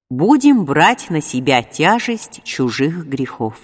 Будем брать на себя тяжесть чужих грехов.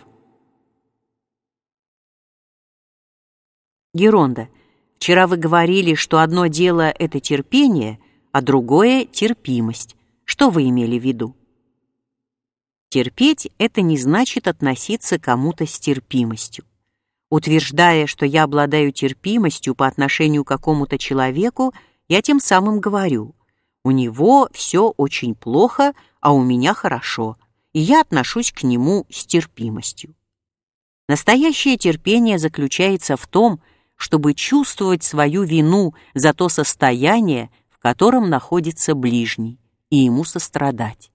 Геронда, вчера вы говорили, что одно дело – это терпение, а другое – терпимость. Что вы имели в виду? Терпеть – это не значит относиться к кому-то с терпимостью. Утверждая, что я обладаю терпимостью по отношению к какому-то человеку, я тем самым говорю: у него все очень плохо, а у меня хорошо, и я отношусь к нему с терпимостью. Настоящее терпение заключается в том, чтобы чувствовать свою вину за то состояние, в котором находится ближний, и ему сострадать.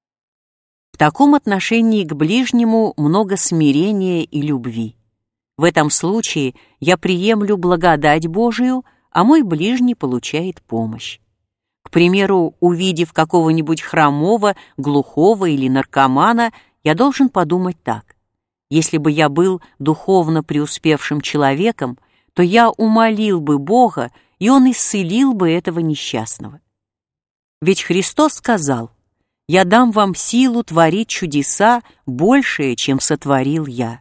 В таком отношении к ближнему много смирения и любви. В этом случае я приемлю благодать Божию, а мой ближний получает помощь. К примеру, увидев какого-нибудь хромого, глухого или наркомана, я должен подумать так: если бы я был духовно преуспевшим человеком, то я умолил бы Бога, и Он исцелил бы этого несчастного. Ведь Христос сказал: «Я дам вам силу творить чудеса, большие, чем сотворил я».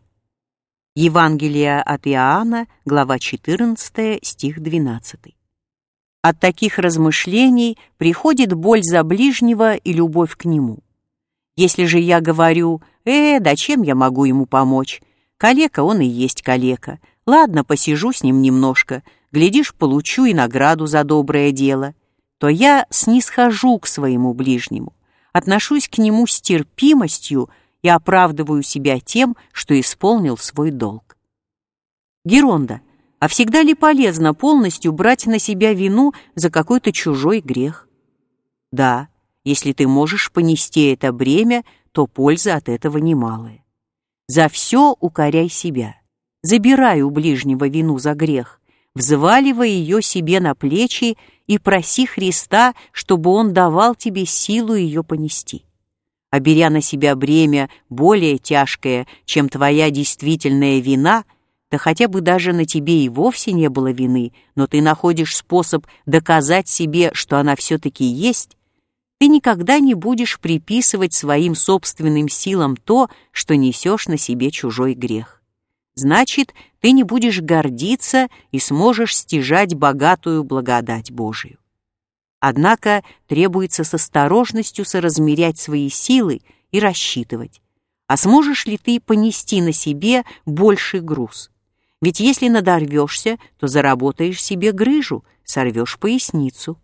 Евангелие от Иоанна, глава 14, стих 12. От таких размышлений приходит боль за ближнего и любовь к нему. Если же я говорю: да чем я могу ему помочь? Калека он и есть калека. Ладно, посижу с ним немножко, глядишь, получу и награду за доброе дело, то я снисхожу к своему ближнему, отношусь к нему с терпимостью и оправдываю себя тем, что исполнил свой долг. Геронда, а всегда ли полезно полностью брать на себя вину за какой-то чужой грех? Да, если ты можешь понести это бремя, то польза от этого немалая. За все укоряй себя, забирай у ближнего вину за грех, взваливай ее себе на плечи и проси Христа, чтобы Он давал тебе силу ее понести. А беря на себя бремя более тяжкое, чем твоя действительная вина, да хотя бы даже на тебе и вовсе не было вины, но ты находишь способ доказать себе, что она все-таки есть, ты никогда не будешь приписывать своим собственным силам то, что несешь на себе чужой грех. Значит, ты не будешь гордиться и сможешь стяжать богатую благодать Божию. Однако требуется с осторожностью соразмерять свои силы и рассчитывать, а сможешь ли ты понести на себе больший груз. Ведь если надорвешься, то заработаешь себе грыжу, сорвешь поясницу.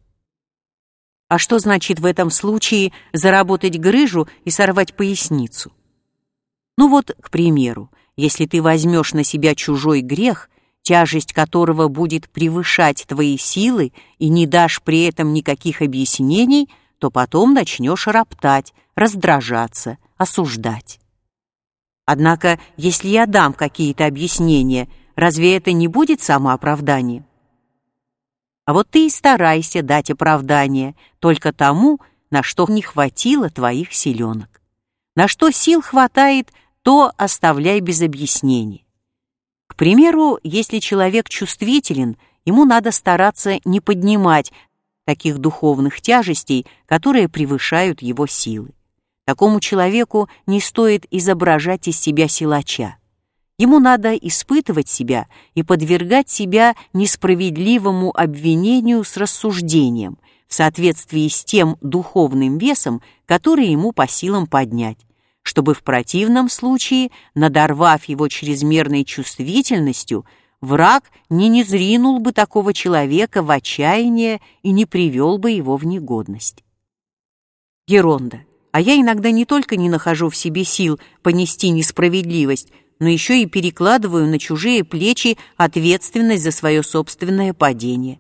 А что значит в этом случае заработать грыжу и сорвать поясницу? Ну вот, к примеру, если ты возьмешь на себя чужой грех, тяжесть которого будет превышать твои силы, и не дашь при этом никаких объяснений, то потом начнешь роптать, раздражаться, осуждать. Однако, если я дам какие-то объяснения, разве это не будет самооправданием? А вот ты и старайся дать оправдание только тому, на что не хватило твоих силенок. На что сил хватает, то оставляй без объяснений. К примеру, если человек чувствителен, ему надо стараться не поднимать таких духовных тяжестей, которые превышают его силы. Такому человеку не стоит изображать из себя силача. Ему надо испытывать себя и подвергать себя несправедливому обвинению с рассуждением в соответствии с тем духовным весом, который ему по силам поднять, чтобы в противном случае, надорвав его чрезмерной чувствительностью, враг не низринул бы такого человека в отчаяние и не привел бы его в негодность. Геронда, а я иногда не только не нахожу в себе сил понести несправедливость, но еще и перекладываю на чужие плечи ответственность за свое собственное падение.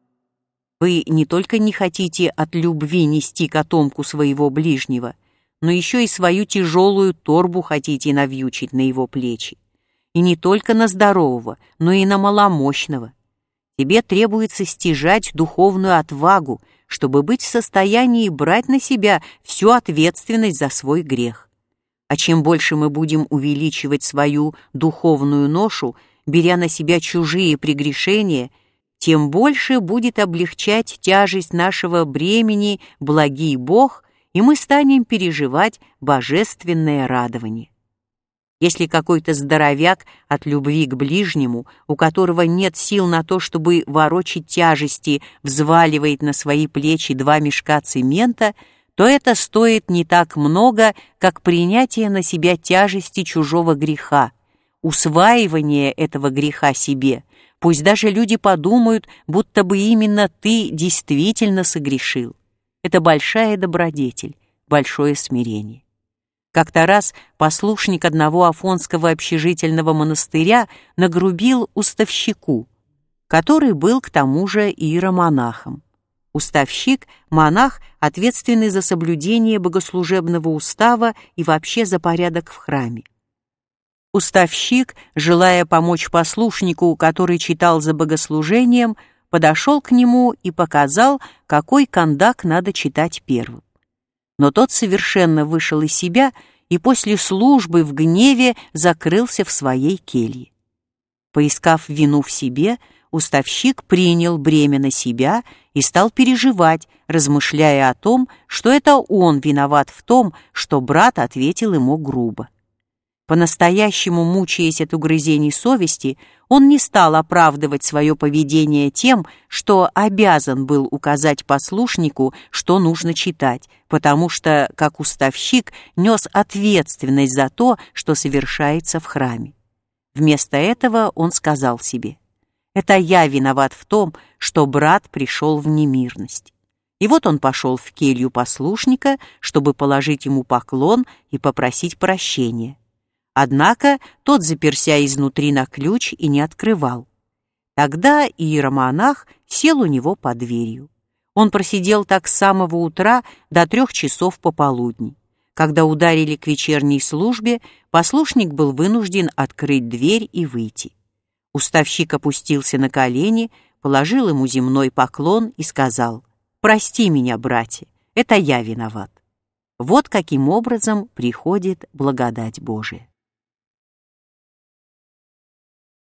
Вы не только не хотите от любви нести котомку своего ближнего, но еще и свою тяжелую торбу хотите навьючить на его плечи. И не только на здорового, но и на маломощного. Тебе требуется стяжать духовную отвагу, чтобы быть в состоянии брать на себя всю ответственность за свой грех. А чем больше мы будем увеличивать свою духовную ношу, беря на себя чужие прегрешения, тем больше будет облегчать тяжесть нашего бремени благий Бог и мы станем переживать божественное радование. Если какой-то здоровяк от любви к ближнему, у которого нет сил на то, чтобы ворочить тяжести, взваливает на свои плечи 2 мешка цемента, то это стоит не так много, как принятие на себя тяжести чужого греха, усваивание этого греха себе. Пусть даже люди подумают, будто бы именно ты действительно согрешил. Это большая добродетель, большое смирение. Как-то раз послушник одного афонского общежительного монастыря нагрубил уставщику, который был к тому же иеромонахом. Уставщик – монах, ответственный за соблюдение богослужебного устава и вообще за порядок в храме. Уставщик, желая помочь послушнику, который читал за богослужением, подошел к нему и показал, какой кандак надо читать первым. Но тот совершенно вышел из себя и после службы в гневе закрылся в своей келье. Поискав вину в себе, уставщик принял бремя на себя и стал переживать, размышляя о том, что это он виноват в том, что брат ответил ему грубо. По-настоящему мучаясь от угрызений совести, он не стал оправдывать свое поведение тем, что обязан был указать послушнику, что нужно читать, потому что, как уставщик, нес ответственность за то, что совершается в храме. Вместо этого он сказал себе: «Это я виноват в том, что брат пришел в немирность». И вот он пошел в келью послушника, чтобы положить ему поклон и попросить прощения. Однако тот заперся изнутри на ключ и не открывал. Тогда иеромонах сел у него под дверью. Он просидел так с самого утра до 3 часов пополудни. Когда ударили к вечерней службе, послушник был вынужден открыть дверь и выйти. Уставщик опустился на колени, положил ему земной поклон и сказал: «Прости меня, братья, это я виноват». Вот каким образом приходит благодать Божия.